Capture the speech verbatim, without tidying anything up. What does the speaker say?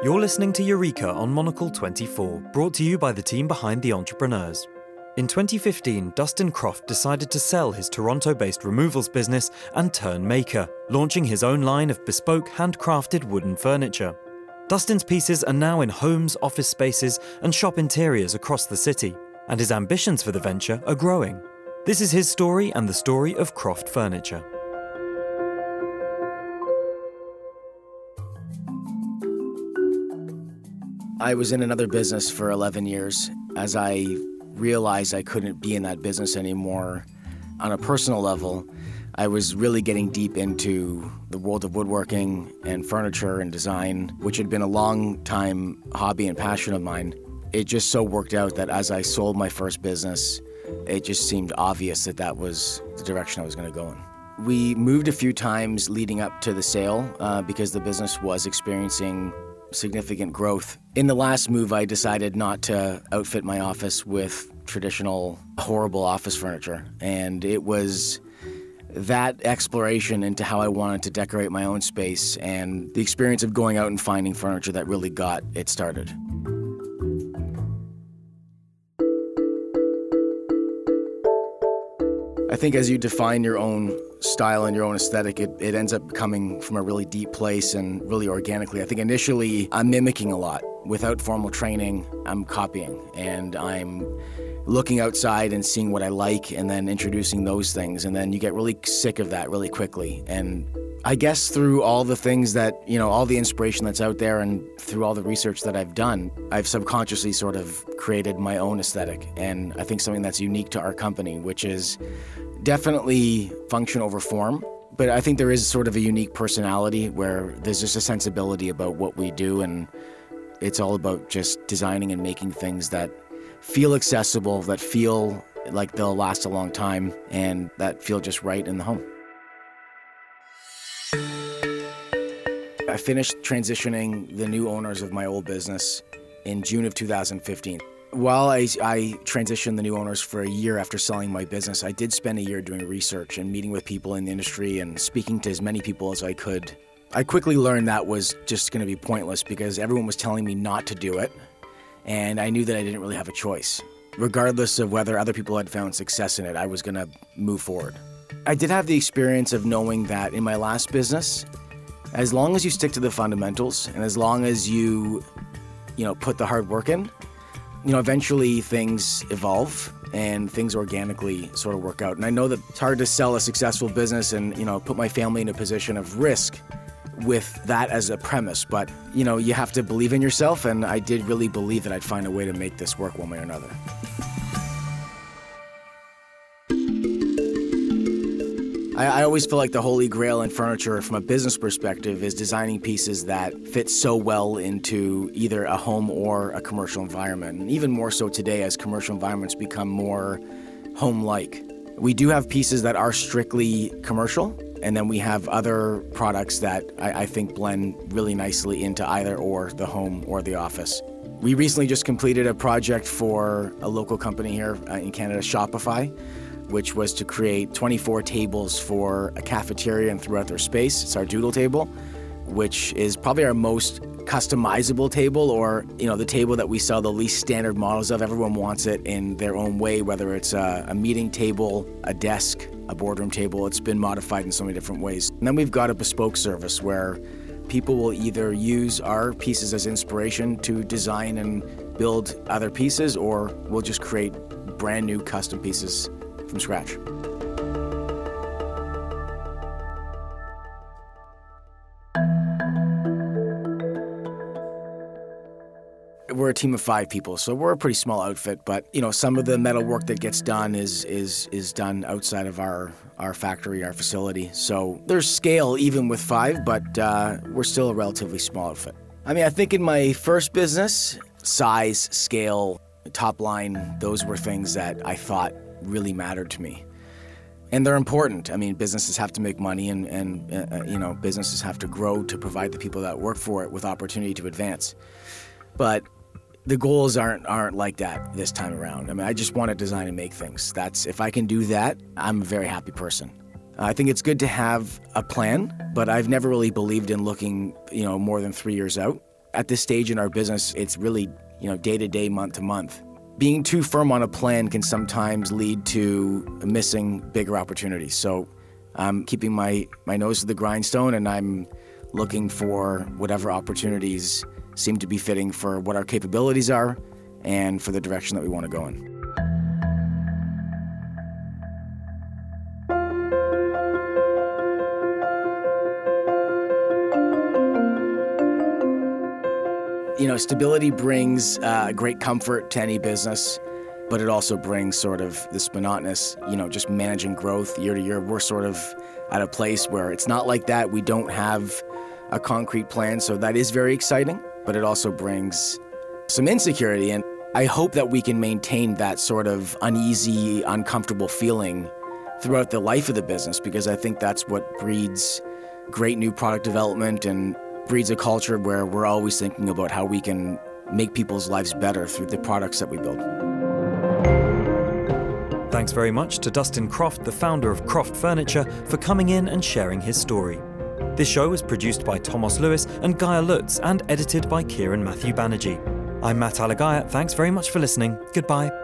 You're listening to Eureka on Monocle twenty-four, brought to you by the team behind The Entrepreneurs. In twenty fifteen, Dustin Croft decided to sell his Toronto-based removals business and turn maker, launching his own line of bespoke, handcrafted wooden furniture. Dustin's pieces are now in homes, office spaces, and shop interiors across the city, and his ambitions for the venture are growing. This is his story and the story of Croft Furniture. I was in another business for eleven years. As I realized I couldn't be in that business anymore, on a personal level, I was really getting deep into the world of woodworking and furniture and design, which had been a long time hobby and passion of mine. It just so worked out that as I sold my first business, it just seemed obvious that that was the direction I was going to go in. We moved a few times leading up to the sale uh, because the business was experiencing significant growth. In the last move, I decided not to outfit my office with traditional, horrible office furniture. And it was that exploration into how I wanted to decorate my own space and the experience of going out and finding furniture that really got it started. I think as you define your own style and your own aesthetic, it, it ends up coming from a really deep place and really organically. I think initially I'm mimicking a lot. Without formal training, I'm copying and I'm looking outside and seeing what I like and then introducing those things. And then you get really sick of that really quickly. And I guess through all the things that, you know, all the inspiration that's out there and through all the research that I've done, I've subconsciously sort of created my own aesthetic. And I think something that's unique to our company, which is definitely function over form, but I think there is sort of a unique personality where there's just a sensibility about what we do, and it's all about just designing and making things that feel accessible, that feel like they'll last a long time, and that feel just right in the home. I finished transitioning the new owners of my old business in June of two thousand fifteen. While I, I transitioned the new owners for a year after selling my business, I did spend a year doing research and meeting with people in the industry and speaking to as many people as I could. I quickly learned that was just going to be pointless because everyone was telling me not to do it, and I knew that I didn't really have a choice. Regardless of whether other people had found success in it, I was going to move forward. I did have the experience of knowing that in my last business, as long as you stick to the fundamentals and as long as you, you know, put the hard work in, you know, eventually things evolve and things organically sort of work out. And I know that it's hard to sell a successful business and, you know, put my family in a position of risk with that as a premise. But, you know, you have to believe in yourself, and I did really believe that I'd find a way to make this work one way or another. I, I always feel like the holy grail in furniture from a business perspective is designing pieces that fit so well into either a home or a commercial environment. And even more so today as commercial environments become more home-like. We do have pieces that are strictly commercial, and then we have other products that I, I think blend really nicely into either or the home or the office. We recently just completed a project for a local company here in Canada, Shopify, which was to create twenty-four tables for a cafeteria and throughout their space. It's our doodle table, which is probably our most customizable table, or, you know, the table that we sell the least standard models of. Everyone wants it in their own way, whether it's a, a meeting table, a desk, a boardroom table. It's been modified in so many different ways. And then we've got a bespoke service where people will either use our pieces as inspiration to design and build other pieces, or we'll just create brand new custom pieces from scratch. We're a team of five people, so we're a pretty small outfit, but, you know, some of the metal work that gets done is is is done outside of our, our factory, our facility. So there's scale even with five, but uh, we're still a relatively small outfit. I mean, I think in my first business, size, scale, top line, those were things that I thought really mattered to me. And they're important. I mean, businesses have to make money, and, and uh, you know, businesses have to grow to provide the people that work for it with opportunity to advance. But the goals aren't aren't like that this time around. I mean, I just want to design and make things. That's, if I can do that, I'm a very happy person. I think it's good to have a plan, but I've never really believed in looking, you know, more than three years out. At this stage in our business, it's really, you know, day to day, month to month. Being too firm on a plan can sometimes lead to missing bigger opportunities. So I'm keeping my, my nose to the grindstone, and I'm looking for whatever opportunities seem to be fitting for what our capabilities are and for the direction that we want to go in. You know, stability brings uh, great comfort to any business, but it also brings sort of this monotonous, you know, just managing growth year to year. We're sort of at a place where it's not like that. We don't have a concrete plan, so that is very exciting, but it also brings some insecurity. And I hope that we can maintain that sort of uneasy, uncomfortable feeling throughout the life of the business, because I think that's what breeds great new product development and breeds a culture where we're always thinking about how we can make people's lives better through the products that we build. Thanks very much to Dustin Croft, the founder of Croft Furniture, for coming in and sharing his story. This show was produced by Thomas Lewis and Gaia Lutz and edited by Kieran Matthew Banerjee. I'm Matt Alagaya. Thanks very much for listening. Goodbye.